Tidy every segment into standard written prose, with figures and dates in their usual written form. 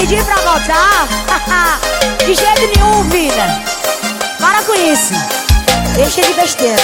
pedir pra voltar? De jeito nenhum, vida. Para com isso. Deixa de besteira.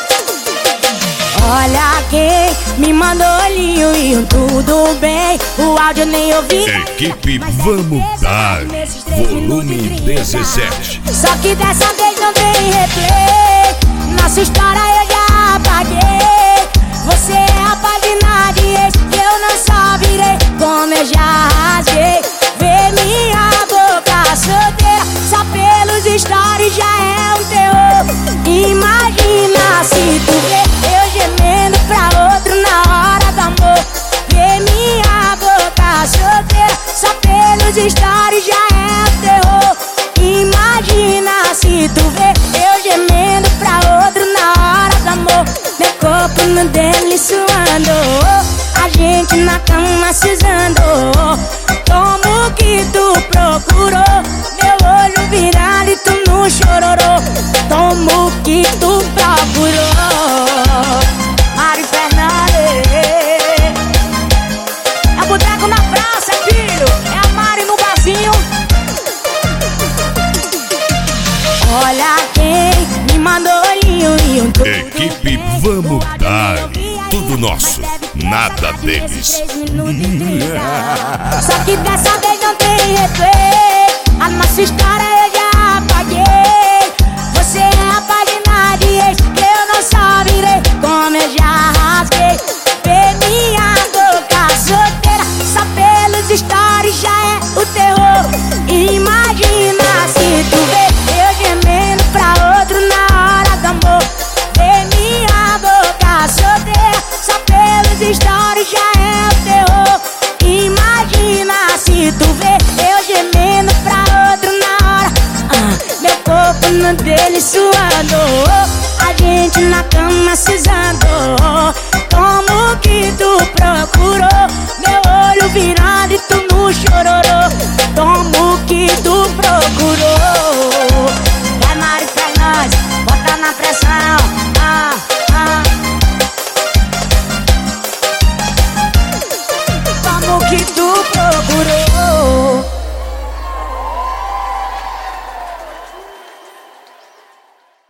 Olha quem me mandou olhinho e tudo bem. O áudio nem ouvi. Equipe Vamos Dar, volume 17. Só que dessa vez não tem replay. Nossa história eu já apaguei. Você é a página de ex que eu não só virei, como eu já rasguei. Vê minha boca solteira, só pelos stories já é um terror. Imagina se tu vê eu gemendo pra outro na hora do amor. Vê minha boca solteira, só pelos stories já é um terror. Imagina se tu vê eu gemendo pra outro na hora do amor. Meu corpo no dele suando, a gente na cama se usando. Como que tu procurou? Meu olho virado e tu não chororou. Como que tu procurou? Mari Fernandes. É o boteco na praça, filho. É a Mari no barzinho. Olha quem me mandou olhinho e tudo. Equipe Vamos Dar, tudo nosso, nada deles. Só que dessa vez não tem replay. A nossa história eu já apaguei. Você é a página de ex que eu não só virei, como eu já rasguei. Vê minha boca solteira, só pelos stories já é o terror. Imagina se tu vê eu gemendo pra outro na hora do amor. Vê minha boca solteira, só pelos stories já é o terror. Imagina se tu vê eu gemendo pra outro na hora. Meu corpo no dele suando, a gente na cama se usando. Como que tu procurou? Meu olho virado e tu não chororou. Como que tu procurou? Vai Mari Fernandes, bota na pressão. Como que tu